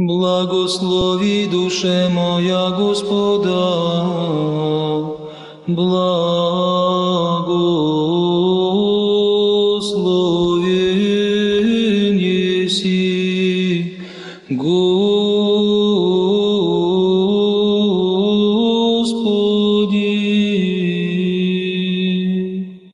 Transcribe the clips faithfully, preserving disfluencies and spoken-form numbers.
Благослови, душе моя, Господа, благословен еси, Господи.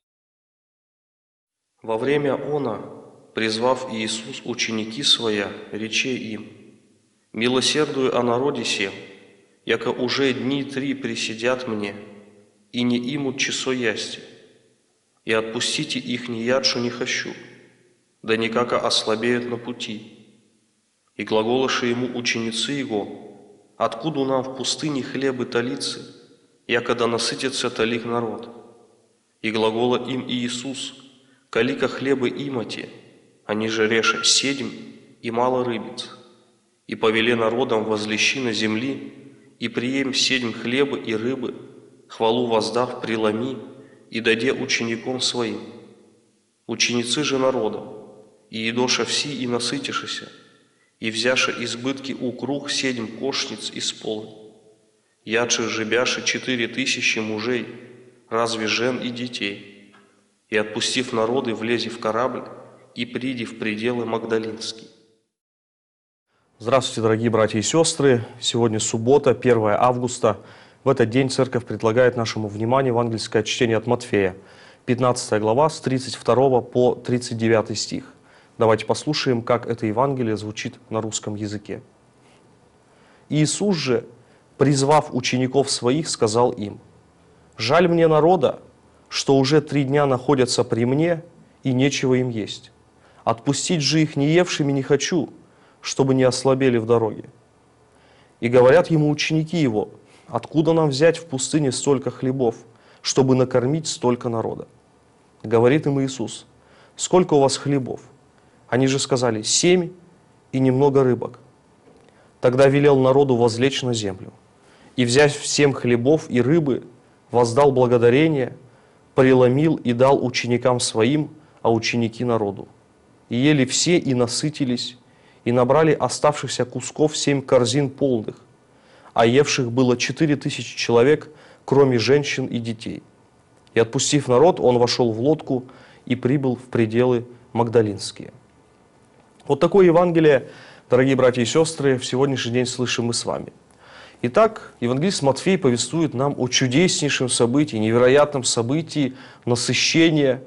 Во время она, призвав Иисус ученики своя, рече им: «Милосердую о народе сем, яко уже дни три присидят мне, и не имут часо ясти, и отпустите их не ядшу не хочу, да никако ослабеют на пути». И глаголоши ему ученицы его: «Откуда нам в пустыне хлебы талицы, якода насытится талик народ?» И глагола им Иисус: «Калика хлебы имате, они же реша седьм и мало рыбиц. И повеле народам возлещи на земли, и прием седьм хлеба и рыбы, хвалу воздав преломи, и даде ученикам своим. Ученицы же народа, и едоша все и насытишися, и взяша избытки укруг седьм кошниц исполни. Яче жебяши четыре тысячи мужей, разве жен и детей. И отпустив народы, влези в корабль, и приди в пределы Магдалинские». Здравствуйте, дорогие братья и сестры! Сегодня суббота, первое августа. В этот день Церковь предлагает нашему вниманию евангельское чтение от Матфея, пятнадцатая глава, с тридцать второго по тридцать девятый стих. Давайте послушаем, как это Евангелие звучит на русском языке. «Иисус же, призвав учеников своих, сказал им: „Жаль мне народа, что уже три дня находятся при мне, и нечего им есть. Отпустить же их не евшими не хочу, чтобы не ослабели в дороге». И говорят ему ученики его: «Откуда нам взять в пустыне столько хлебов, чтобы накормить столько народа?» Говорит им Иисус: «Сколько у вас хлебов?» Они же сказали: «Семь и немного рыбок». Тогда велел народу возлечь на землю. И, взяв семь хлебов и рыбы, воздал благодарение, преломил и дал ученикам своим, а ученики народу. И ели все, и насытились, и набрали оставшихся кусков семь корзин полных, а евших было четыре тысячи человек, кроме женщин и детей. И, отпустив народ, он вошел в лодку и прибыл в пределы Магдалинские. Вот такое Евангелие, дорогие братья и сестры, в сегодняшний день слышим мы с вами. Итак, евангелист Матфей повествует нам о чудеснейшем событии, невероятном событии насыщения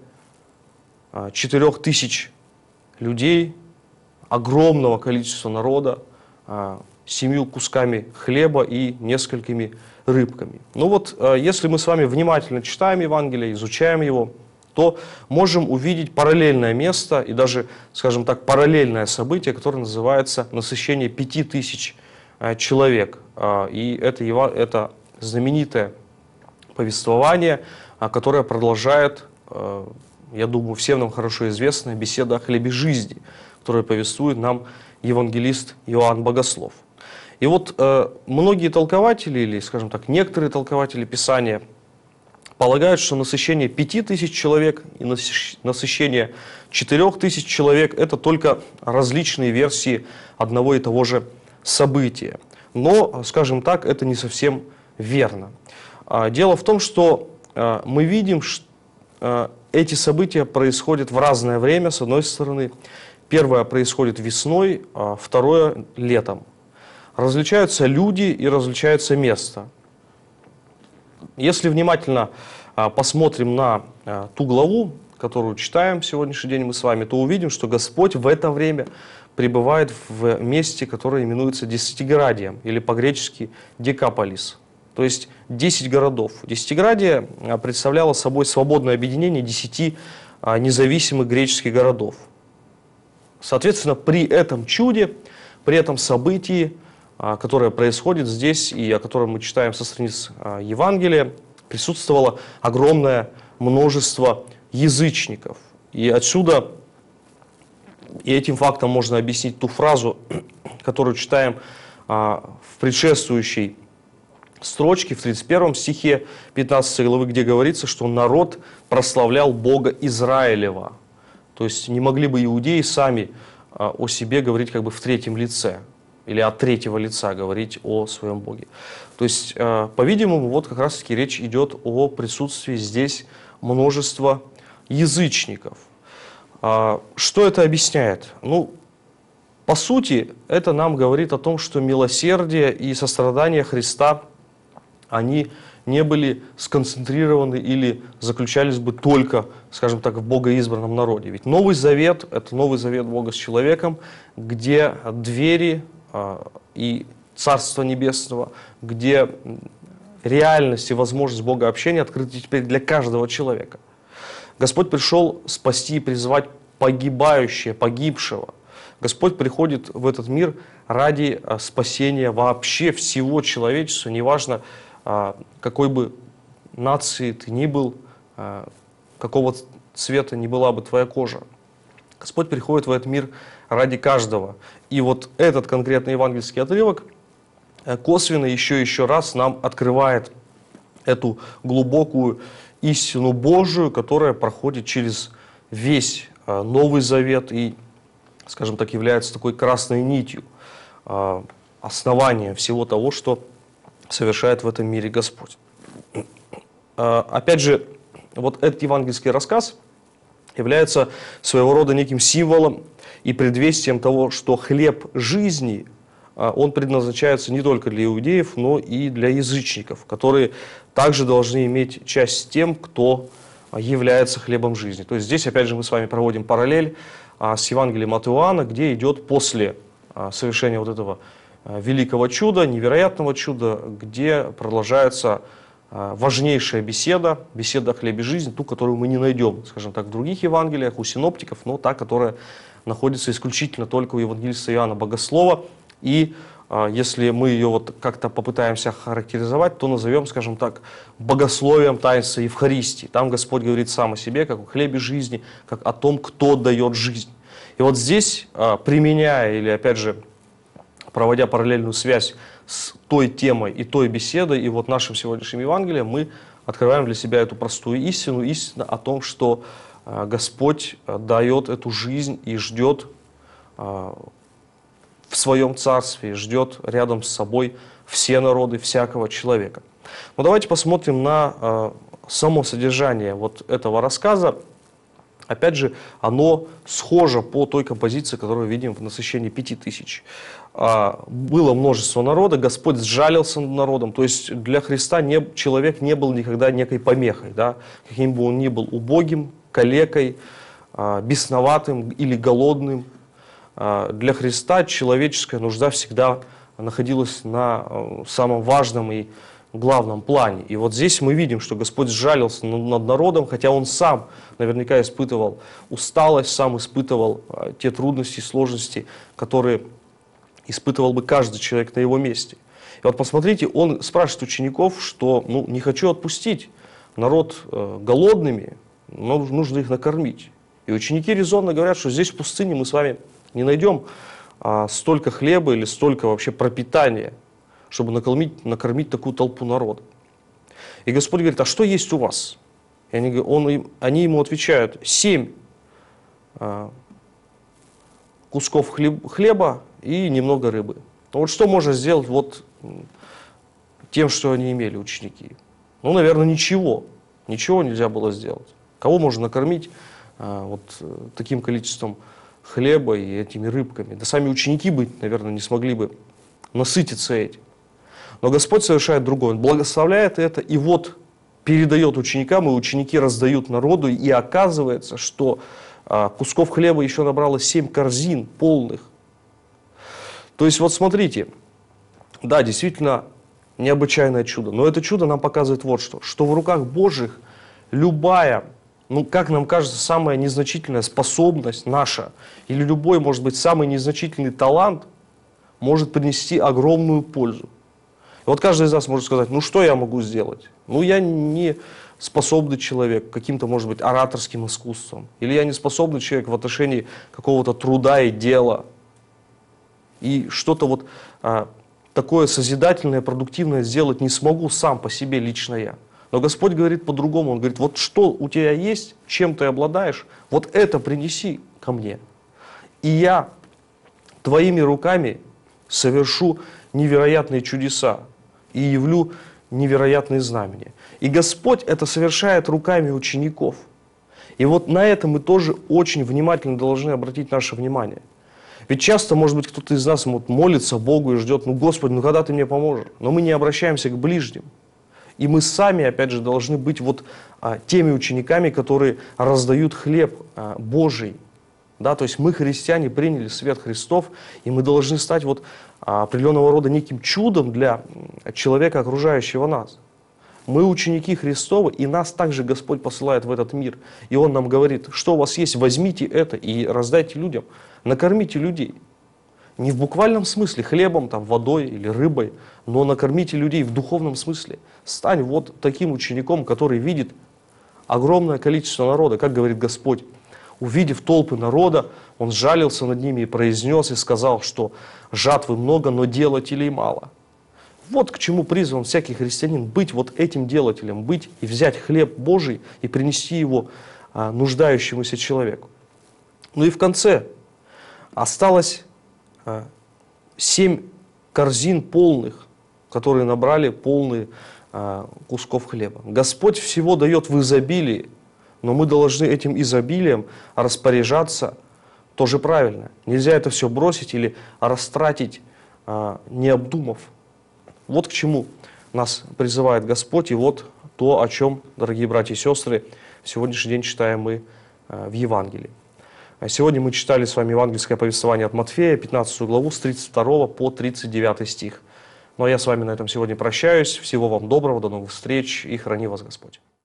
четырех тысяч людей, огромного количества народа, семью кусками хлеба и несколькими рыбками. Ну вот, если мы с вами внимательно читаем Евангелие, изучаем его, то можем увидеть параллельное место и даже, скажем так, параллельное событие, которое называется насыщение пяти тысяч человек. И это, это знаменитое повествование, которое продолжает, я думаю, всем нам хорошо известная беседа о хлебе жизни, которую повествует нам евангелист Иоанн Богослов. И вот э, многие толкователи, или, скажем так, некоторые толкователи Писания полагают, что насыщение пяти тысяч человек и насыщение четырех тысяч человек – это только различные версии одного и того же события. Но, скажем так, это не совсем верно. Дело в том, что э, мы видим, что э, эти события происходят в разное время, с одной стороны. Первое происходит весной, а второе – летом. Различаются люди и различается место. Если внимательно а, посмотрим на а, ту главу, которую читаем сегодняшний день мы с вами, то увидим, что Господь в это время пребывает в месте, которое именуется Десятиградием, или по-гречески Декаполис. То есть десять городов. Десятиградие представляло собой свободное объединение десяти а, независимых греческих городов. Соответственно, при этом чуде, при этом событии, которое происходит здесь и о котором мы читаем со страниц Евангелия, присутствовало огромное множество язычников. И отсюда, и этим фактом можно объяснить ту фразу, которую читаем в предшествующей строчке, в тридцать первом стихе пятнадцатой главы, где говорится, что народ прославлял Бога Израилева. То есть не могли бы иудеи сами о себе говорить как бы в третьем лице. или от третьего лица говорить о своем Боге. То есть, э, по-видимому, вот как раз-таки речь идет о присутствии здесь множества язычников. А, что это объясняет? Ну, по сути, это нам говорит о том, что милосердие и сострадание Христа, они не были сконцентрированы или заключались бы только, скажем так, в богоизбранном народе. Ведь Новый Завет – это Новый Завет Бога с человеком, где двери а, и Царства Небесного, где реальность и возможность Бога общения открыты теперь для каждого человека. Господь пришел спасти и призвать погибающее, погибшего. Господь приходит в этот мир ради а, спасения вообще всего человечества, неважно, а, какой бы нации ты ни был, а, какого цвета ни была бы твоя кожа. Господь приходит в этот мир ради каждого. И вот этот конкретный евангельский отрывок косвенно еще и еще раз нам открывает эту глубокую истину Божию, которая проходит через весь Новый Завет и, скажем так, является такой красной нитью, основанием всего того, что совершает в этом мире Господь. Опять же, вот этот евангельский рассказ является своего рода неким символом и предвестием того, что хлеб жизни, он предназначается не только для иудеев, но и для язычников, которые также должны иметь часть с тем, кто является хлебом жизни. То есть здесь, опять же, мы с вами проводим параллель с Евангелием от Иоанна, где идет после совершения вот этого великого чуда, невероятного чуда, где продолжается важнейшая беседа, беседа о хлебе жизни, ту, которую мы не найдем, скажем так, в других Евангелиях, у синоптиков, но та, которая находится исключительно только у евангелиста Иоанна Богослова. И а, если мы ее вот как-то попытаемся характеризовать, то назовем, скажем так, богословием таинства Евхаристии. Там Господь говорит сам о себе, как о хлебе жизни, как о том, кто дает жизнь. И вот здесь, а, применяя или, опять же, проводя параллельную связь с той темой и той беседой, и вот нашим сегодняшним Евангелием, мы открываем для себя эту простую истину, истину о том, что а, Господь дает эту жизнь и ждет а, в своем царстве, ждет рядом с собой все народы, всякого человека. Но давайте посмотрим на э, само содержание вот этого рассказа. Опять же, оно схоже по той композиции, которую видим в насыщении пяти тысяч. А, было множество народа, Господь сжалился над народом, то есть для Христа не, человек не был никогда некой помехой, да? Каким бы он ни был убогим, калекой, а, бесноватым или голодным. Для Христа человеческая нужда всегда находилась на самом важном и главном плане. И вот здесь мы видим, что Господь сжалился над народом, хотя Он сам наверняка испытывал усталость, сам испытывал те трудности и сложности, которые испытывал бы каждый человек на его месте. И вот посмотрите, Он спрашивает учеников, что ну, не хочу отпустить народ голодными, но нужно их накормить. И ученики резонно говорят, что здесь в пустыне мы с вами не найдем а, столько хлеба или столько вообще пропитания, чтобы накормить, накормить такую толпу народа. И Господь говорит, а что есть у вас? И они, он, они ему отвечают, семь а, кусков хлеб, хлеба и немного рыбы. Ну вот что можно сделать вот тем, что они имели, ученики? Ну, наверное, ничего. Ничего нельзя было сделать. Кого можно накормить а, вот таким количеством хлеба и этими рыбками? Да сами ученики бы, наверное, не смогли бы насытиться этим. Но Господь совершает другое. Он благословляет это, и вот передает ученикам, и ученики раздают народу, и оказывается, что а, кусков хлеба еще набралось семь корзин полных. То есть вот смотрите, да, действительно необычайное чудо, но это чудо нам показывает вот что, что в руках Божьих любая, ну, как нам кажется, самая незначительная способность наша, или любой, может быть, самый незначительный талант может принести огромную пользу. И вот каждый из нас может сказать, ну, что я могу сделать? Ну, я не способный человек каким-то, может быть, ораторским искусством. Или я не способный человек в отношении какого-то труда и дела. И что-то вот а, такое созидательное, продуктивное сделать не смогу сам по себе, лично я. Но Господь говорит по-другому. Он говорит, вот что у тебя есть, чем ты обладаешь, вот это принеси ко мне. И я твоими руками совершу невероятные чудеса и явлю невероятные знамения. И Господь это совершает руками учеников. И вот на это мы тоже очень внимательно должны обратить наше внимание. Ведь часто, может быть, кто-то из нас вот молится Богу и ждет: ну, Господи, ну когда Ты мне поможешь? Но мы не обращаемся к ближним. И мы сами, опять же, должны быть вот а, теми учениками, которые раздают хлеб а, Божий. Да, то есть мы, христиане, приняли свет Христов, и мы должны стать вот а, определенного рода неким чудом для человека, окружающего нас. Мы ученики Христовы, и нас также Господь посылает в этот мир. И Он нам говорит: что у вас есть, возьмите это и раздайте людям, накормите людей. Не в буквальном смысле хлебом, там, водой или рыбой, но накормите людей в духовном смысле. Стань вот таким учеником, который видит огромное количество народа, как говорит Господь. Увидев толпы народа, Он сжалился над ними и произнес и сказал, что жатвы много, но делателей мало. Вот к чему призван всякий христианин: быть вот этим делателем, быть и взять хлеб Божий и принести его а, нуждающемуся человеку. Ну и в конце осталось а, семь корзин полных, которые набрали полные а, кусков хлеба. Господь всего дает в изобилии, но мы должны этим изобилием распоряжаться тоже правильно. Нельзя это все бросить или растратить, а, не обдумав. Вот к чему нас призывает Господь, и вот то, о чем, дорогие братья и сестры, в сегодняшний день читаем мы а, в Евангелии. Сегодня мы читали с вами евангельское повествование от Матфея, пятнадцатую главу, с тридцать второго по тридцать девятый стих. Ну а я с вами на этом сегодня прощаюсь. Всего вам доброго, до новых встреч, и храни вас Господь.